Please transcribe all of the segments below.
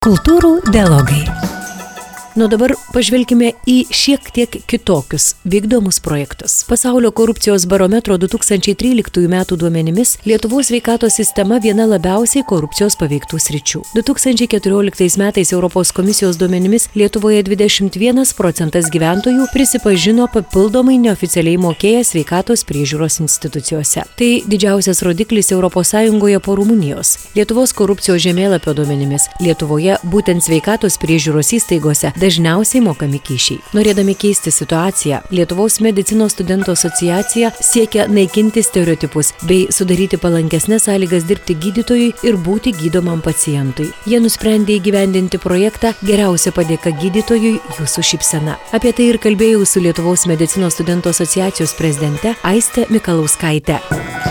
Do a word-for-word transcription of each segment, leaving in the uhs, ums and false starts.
Kultūrų dialogai. Nu dabar pažvelkime į šiek tiek kitokius vykdomus projektus. Pasaulio korupcijos barometro du tūkstančiai tryliktųjų metų duomenimis Lietuvos sveikatos sistema viena labiausiai korupcijos paveiktų sričių. du tūkstančiai keturioliktais metais Europos komisijos duomenimis Lietuvoje dvidešimt vienas procentas gyventojų prisipažino papildomai neoficialiai mokėję sveikatos priežiūros institucijose. Tai didžiausias rodiklis Europos Sąjungoje po Rumunijos. Lietuvos korupcijos žemėlapio duomenimis Lietuvoje būtent sveikatos priežiūros įstaigose dažniausiai mokami kyšiai. Norėdami keisti situaciją, Lietuvos medicinos studentų asociacija siekia naikinti stereotipus bei sudaryti palankesnes sąlygas dirbti gydytojui ir būti gydomam pacientui. Jie nusprendė įgyvendinti projektą Geriausia padėka gydytojui jūsų šypsena. Apie tai ir kalbėjau su Lietuvos medicinos studentų asociacijos prezidente Aiste Mikalauskaite.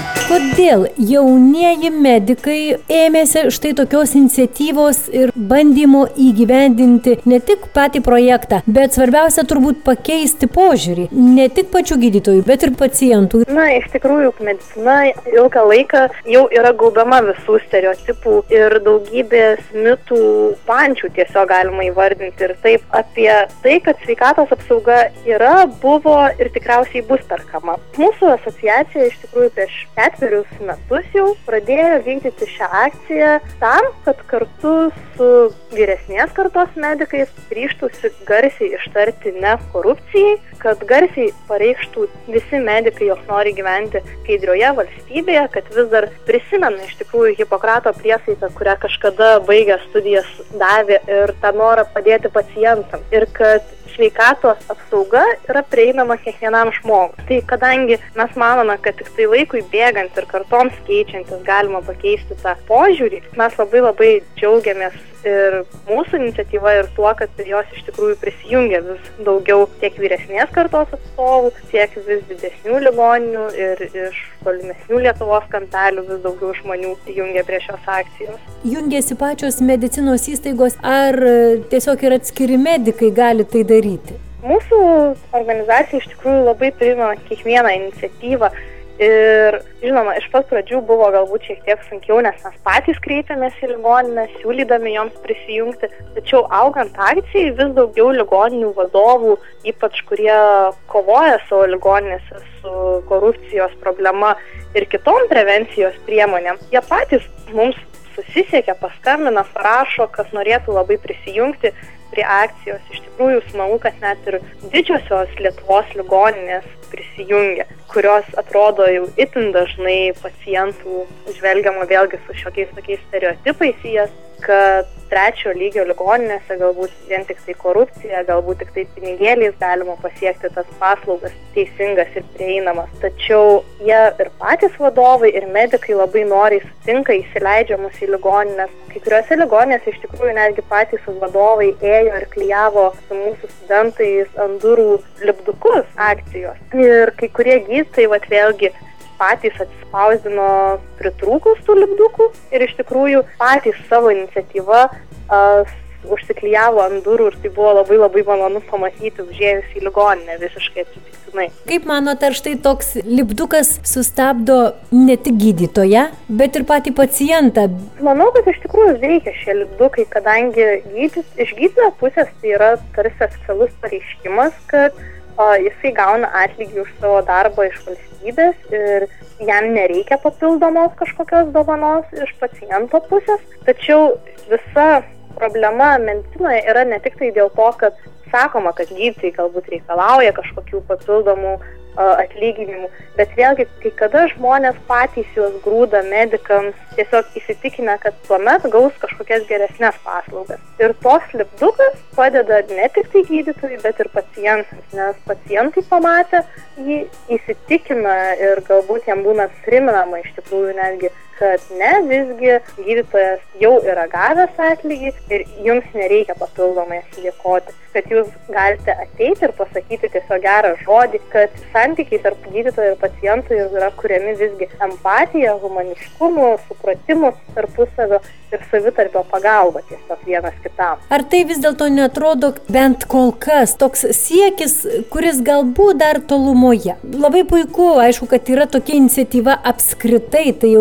Kodėl jaunieji medikai ėmėsi štai tokios iniciatyvos ir bandymo įgyvendinti ne tik patį projektą, bet svarbiausia turbūt pakeisti požiūrį, ne tik pačių gydytojų, bet ir pacientų? Na, iš tikrųjų, medicina ilgą laiką jau yra gaubama visų stereotipų ir daugybės mitų, pančių tiesiog galima įvardinti. Ir taip apie tai, kad sveikatos apsauga yra, buvo ir tikriausiai bus perkama. Mūsų asociacija iš tikrųjų prieš ketverius metus jau pradėjo vykdyti šią akciją tam, kad kartu su vyresnės kartos medikais ryžtųsi garsiai ištarti ne korupcijai, kad garsiai pareikštų visi medikai, jog nori gyventi skaidrioje valstybėje, kad vis dar prisimena iš tikrųjų Hipokrato priesaiką, kurią kažkada baigę studijas davė, ir tą norą padėti pacientam, ir kad sveikatos apsauga yra prieinama kiekvienam žmogui. Tai kadangi mes manome, kad tik tai laikui bėgant ir kartoms keičiantis galima pakeisti tą požiūrį, mes labai labai džiaugiamės ir mūsų iniciatyva ir tuo, kad prie jos iš tikrųjų prisijungia vis daugiau tiek vyresnės kartos atstovų, tiek vis didesnių ligoninių ir iš tolimesnių Lietuvos kampelių vis daugiau žmonių jungia prie šios akcijos. Jungiasi pačios medicinos įstaigos ar tiesiog ir atskiri medikai gali tai daryti? Mūsų organizacija iš tikrųjų labai priima kiekvieną iniciatyvą. Ir, žinoma, iš pat pradžių buvo galbūt šiek tiek sunkiau, nes mes patys kreipėmės į ligoninę, siūlydami joms prisijungti, tačiau augant akcijai vis daugiau ligoninių vadovų, ypač kurie kovoja savo ligoninėse su korupcijos problema ir kitom prevencijos priemonėm, jie patys mums susisiekia, paskambina, parašo, kas norėtų labai prisijungti prie akcijos. Iš tikrųjų smagu, kad net ir didžiosios Lietuvos ligoninės prisijungia, kurios atrodo jau itin dažnai pacientų žvelgiama vėlgi su šiokiais tokiais stereotipais į jas, kad trečio lygio ligoninėse galbūt vien tik tai korupcija, galbūt tik tai pinigėliais galima pasiekti tas paslaugas teisingas ir prieinamas. Tačiau jie ir patys vadovai, ir medikai labai noriai sutinka, įsileidžia mus į ligoninės. Kai kuriuose ligoninėse iš tikrųjų netgi patys vadovai ėjo ir klijavo su mūsų studentais ant durų lipdukus akcijos. Ir kai kurie gydytojai, vat vėlgi, patys atsispausdino pritrūkus tų lipdukų ir iš tikrųjų patys savo iniciatyvą uh, užsiklijavo ant durų, ir tai buvo labai labai malonu pamatyti užėjus į ligoninę visiškai atsitiktinai. Kaip manote, ar štai toks lipdukas sustabdo ne tik gydytoją, bet ir patį pacientą? Manau, kad iš tikrųjų veikia šie lipdukai, kadangi gydys, iš gydytojo pusės tai yra tarsi oficialus pareiškimas, kad o, jisai gauna atlygį už savo darbą iš valstybės ir jam nereikia papildomos kažkokios dovanos iš paciento pusės. Tačiau visa problema medicinoje yra ne tik tai dėl to, kad sakoma, kad gydytojai galbūt reikalauja kažkokių papildomų atlyginimų, bet vėlgi, kai kada žmonės patys juos grūda medikams, tiesiog įsitikinę, kad tuomet gaus kažkokias geresnės paslaugas. Ir tos lipdukas padeda ne tik tai gydytojai, bet ir pacientams, nes pacientai pamatę jį įsitikina ir galbūt jam būna priminama iš tikrųjų netgi, kad ne, visgi gydytojas jau yra gavęs atlygį ir jums nereikia papildomai atsidėkoti, kad jūs galite ateiti ir pasakyti tiesiog gerą žodį, kad santykiai tarp gydytojo ir pacientų yra kuriami visgi empatija, humaniškumu, supratimu tarpusavio ir savitarpio pagalba tiesiog vienas kitam. Ar tai vis dėlto neatrodo bent kol kas toks siekis, kuris galbūt dar tolumoje? Labai puiku, aišku, kad yra tokia iniciatyva apskritai, tai jau visai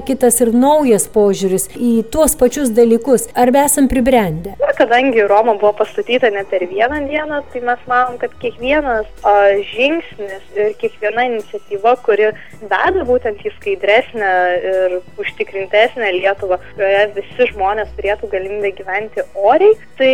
kitas ir naujas požiūris į tuos pačius dalykus. Ar esam pribrendę? Na, kadangi Roma buvo pastatyta ne per vieną dieną, tai mes manom, kad kiekvienas a, žingsnis ir kiekviena iniciatyva, kuri veda būtent į skaidresnę ir užtikrintesnę Lietuvą, kurioje visi žmonės turėtų galimybę gyventi oriai, tai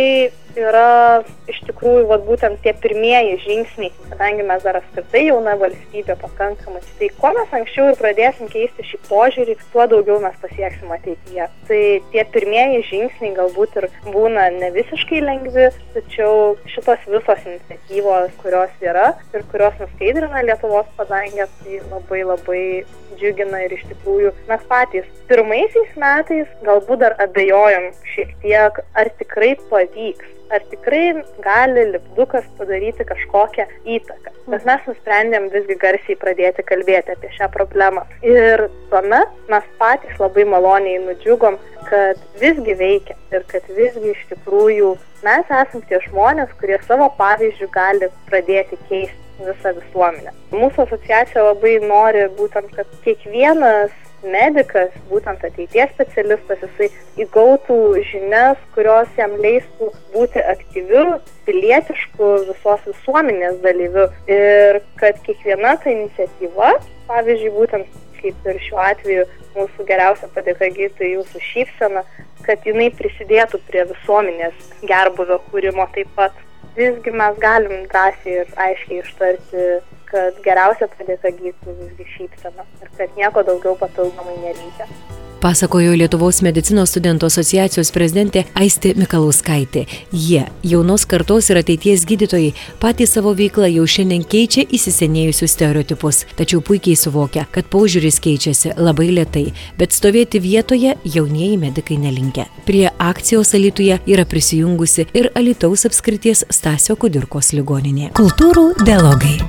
yra iš tikrųjų vat, būtent tie pirmieji žingsniai, kadangi mes dar apskritai jauna valstybė pakankamai. Tai kuo mes anksčiau ir pradėsim keisti šį požiūrį, tuo daugiau mes pasieksim ateityje. Tai tie pirmieji žingsniai galbūt ir būna ne visiškai lengvi, tačiau šitos visos iniciatyvos, kurios yra ir kurios nuskaidrina Lietuvos padangę, tai labai labai džiugina ir iš tikrųjų mes patys pirmaisiais metais galbūt dar abejojom šiek tiek, ar tikrai pavyks. Ar tikrai gali lipdukas padaryti kažkokią įtaką. Bet mes nusprendėm visgi garsiai pradėti kalbėti apie šią problemą. Ir tuomet mes patys labai maloniai nudžiugom, kad visgi veikia ir kad visgi iš tikrųjų mes esam tie žmonės, kurie savo pavyzdžių gali pradėti keisti visą visuomenę. Mūsų asociacija labai nori būtent, kad kiekvienas medikas, būtent ateities specialistas, jisai įgautų žinias, kurios jam leistų būti aktyviu, pilietišku visos visuomenės dalyviu. Ir kad kiekviena ta iniciatyva, pavyzdžiui, būtent kaip ir šiuo atveju mūsų geriausia padėka gydytojai jūsų šypsena, kad jinai prisidėtų prie visuomenės gerbūvio kūrimo taip pat. Visgi mes galim drąsiai ir aiškiai ištarti, kad geriausia padėka gydytojų visgi šypsena ir kad nieko daugiau papildomai nereikia. Pasakojo Lietuvos medicinos studentų asociacijos prezidentė Aistė Mikalauskaitė. Jie, jaunos kartos ir ateities gydytojai, patys savo veiklą jau šiandien keičia įsisenėjusius stereotipus, tačiau puikiai suvokia, kad požiūris keičiasi labai lėtai, bet stovėti vietoje jaunieji medikai nelinkę. Prie akcijos Alytuje yra prisijungusi ir Alytaus apskrities Stasio Kudirkos ligoninė. Kultūrų dialogai.